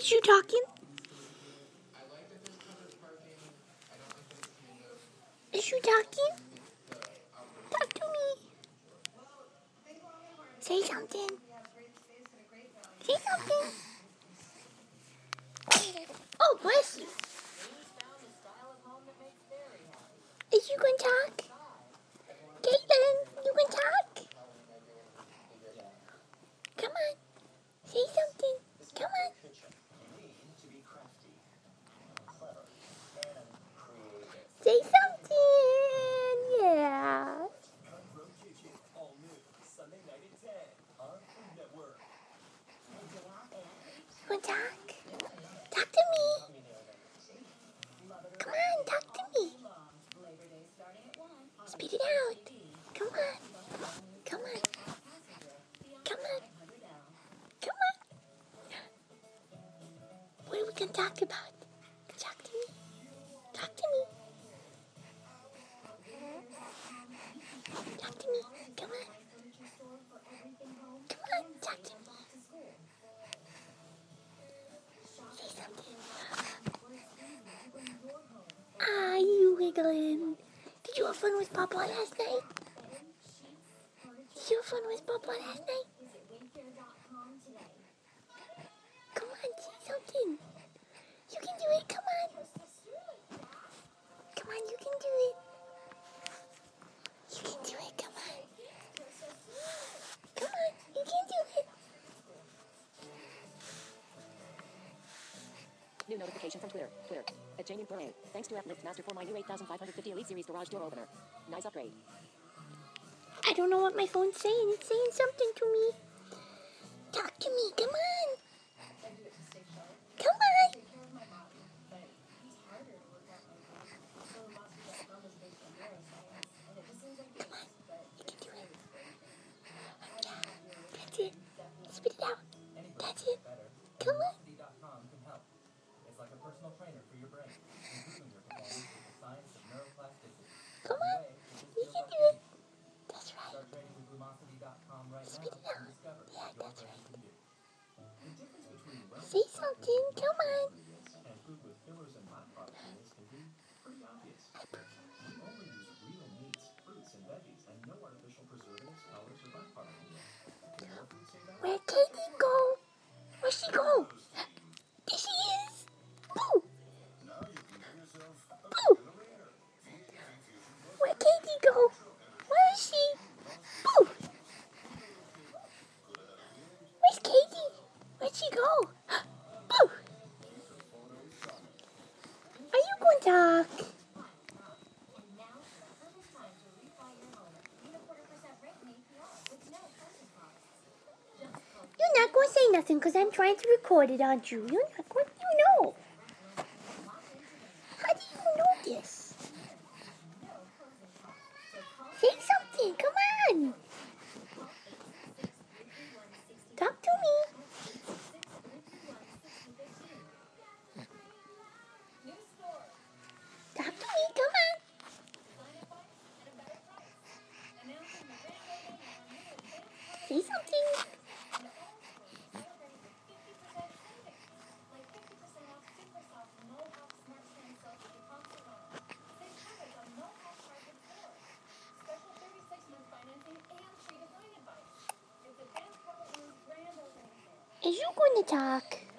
Is you talking? Is you talking? Talk to me. Say something. Say something. Oh, bless you. Is you going to talk? Caitlin, you can talk? Come on. Say something. Come on. Say something. Yeah. You want to talk? Talk to me. Come on, talk to me. Spit it out. Come on. Come on. Come on. Come on. What are we going to talk about? Talk to me. Talk to me. Talk to me. Come on. Come on, talk to me. Say something. Ah, you wiggling. Did you have fun with Papa last night? Did you have fun with Papa last night? Come on, say something. You can do it, come on. Come on, you can do it. You can do it, come on. Come on, you can do it. New notification from Twitter. At Jamie Bure. Thanks to F-Lift Master for my new 8550 Elite Series garage door opener. Nice upgrade. I don't know what my phone's saying. It's saying something to me. Talk to me, come on. Come on. Come on, you can do it. Yeah, that's it. Spit it out. That's it. Come on. It's like a personal trainer for your brain, improving your performance with the science of neuroplasticity. Come on. You can do it. That's right. Start training with Lumosity.com right now Spit it out. and discover Yeah, what your that's brain right. can do. The difference between Say something. Come on. and food with fillers and byproduct meals can be pretty obvious. We only use real meats, fruits, and veggies, and no artificial preservatives, colors, or byproduct meals. Can your food say that? Where'd Katie go? Where'd she go? There she is. Boo. Boo. Where'd Katie go? Where is she? Boo. Where's Katie? Where'd she go? Boo. Are you going to talk? You're not going to say nothing because I'm trying to record it, aren't you? You're not going to, know. How do you know this? Say something, come on. Talk to me. Talk to me, come on. Say something. Is you going to talk?